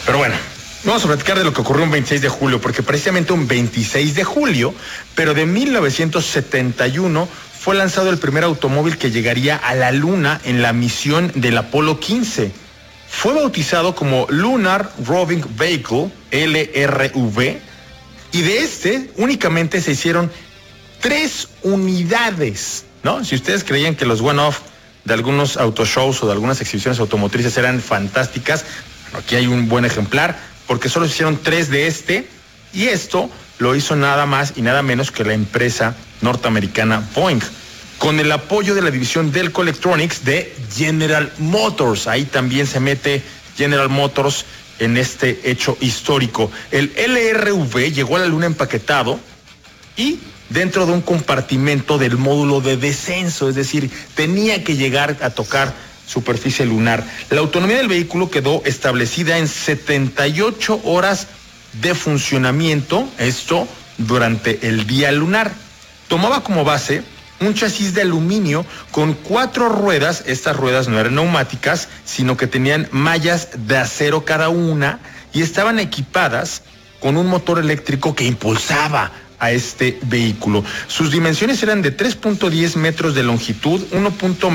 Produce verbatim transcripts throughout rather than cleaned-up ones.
Pero bueno, vamos a platicar de lo que ocurrió un veintiséis de julio, porque precisamente un veintiséis de julio, pero de mil novecientos setenta y uno, fue lanzado el primer automóvil que llegaría a la Luna en la misión del Apolo quince. Fue bautizado como Lunar Roving Vehicle, L R V, y de este únicamente se hicieron tres unidades, ¿no? Si ustedes creían que los one-off de algunos autoshows o de algunas exhibiciones automotrices eran fantásticas, bueno, aquí hay un buen ejemplar, porque solo se hicieron tres de este, y esto lo hizo nada más y nada menos que la empresa norteamericana Boeing, con el apoyo de la división Delco Electronics de General Motors. Ahí también se mete General Motors en este hecho histórico. El L R V llegó a la Luna empaquetado y dentro de un compartimento del módulo de descenso, es decir, tenía que llegar a tocar superficie lunar. La autonomía del vehículo quedó establecida en setenta y ocho horas de funcionamiento, esto durante el día lunar. Tomaba como base un chasis de aluminio con cuatro ruedas. Estas ruedas no eran neumáticas, sino que tenían mallas de acero cada una y estaban equipadas con un motor eléctrico que impulsaba a este vehículo. Sus dimensiones eran de tres punto diez metros de longitud, uno punto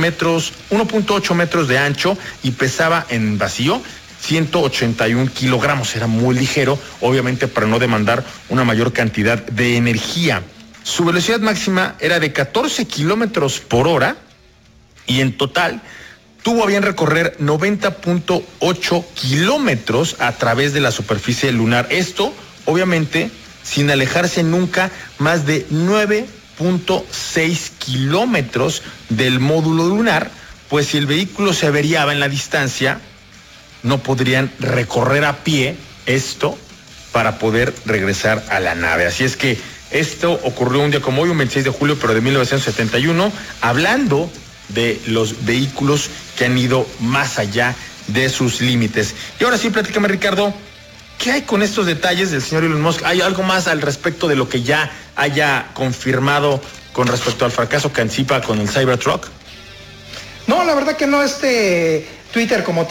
ocho metros de ancho y pesaba en vacío ciento ochenta y un kilogramos. Era muy ligero, obviamente para no demandar una mayor cantidad de energía. Su velocidad máxima era de catorce kilómetros por hora y en total tuvo a bien recorrer noventa punto ocho kilómetros a través de la superficie lunar. Esto, obviamente, sin alejarse nunca más de nueve punto seis kilómetros del módulo lunar, pues si el vehículo se averiaba en la distancia, no podrían recorrer a pie esto para poder regresar a la nave. Así es que esto ocurrió un día como hoy, un veintiséis de julio, pero de mil novecientos setenta y uno, hablando de los vehículos que han ido más allá de sus límites. Y ahora sí, platícame, Ricardo, ¿qué hay con estos detalles del señor Elon Musk? ¿Hay algo más al respecto de lo que ya haya confirmado con respecto al fracaso que anticipa con el Cybertruck? No, la verdad que no, este Twitter como